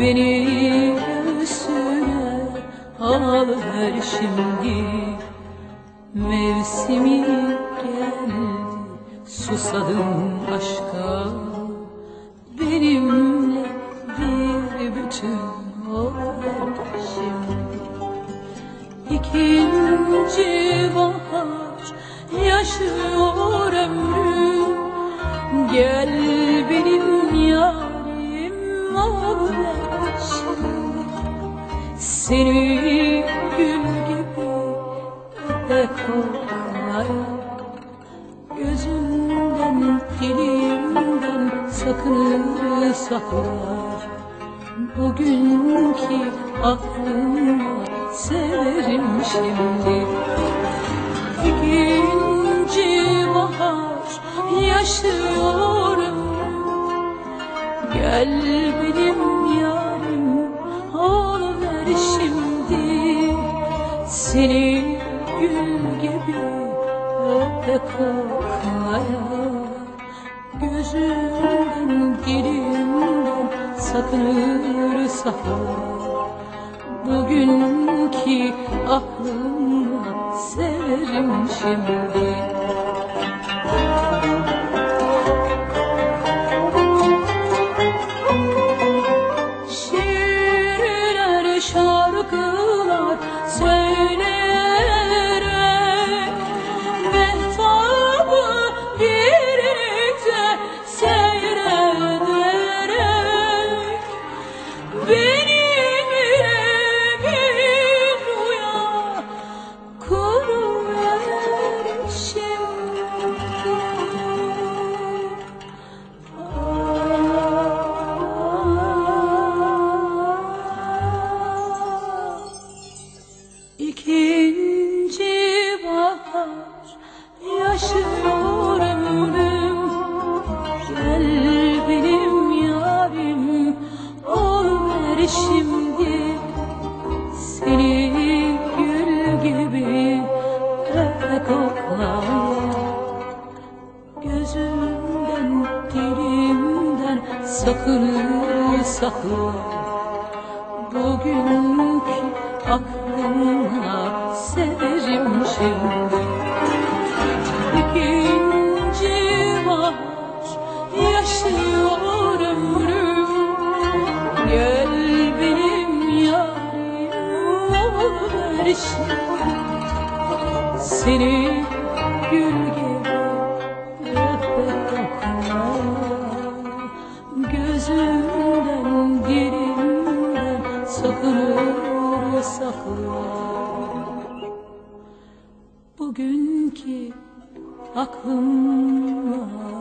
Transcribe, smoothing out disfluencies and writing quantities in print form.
Beni göğsüne al ver şimdi. Mevsimi geldi, susadım aşka. Benimle bir bütün ol ver şimdi. İkinci bahar yaşıyor ömrüm. Gel benim yarim ol ver şimdi. Seni gül gibi koklaya, gözünden dilimden sakınır saklar. Bugünkü aklımla severim şimdi. İkinci bahar yaşıyor ömrüm. Gel benim yarim ol ver şimdi. Seni gül gibi öpe koklaya, gözümden dilimden sakınır saklar. Bugünkü aklımla severim şimdi. Şiirler, şarkılar söyleyerek, mehtabı birlikte seyrederek, benimle bir rüya kuruver şimdi. İkinci bahar yaşıyor ömrüm. Gel benim yarim ol ver şimdi. Seni gül gibi öpe koklaya, gözümden dilimden sakınır sakla. Bugünkü aklımla severim şimdi. İkinci bahar yaşıyor ömrüm. Gel benim yarim ol ver şimdi. Seni gül gibi öpe koklaya, gözümden dilimden sakınır saklar. Bugünkü aklımla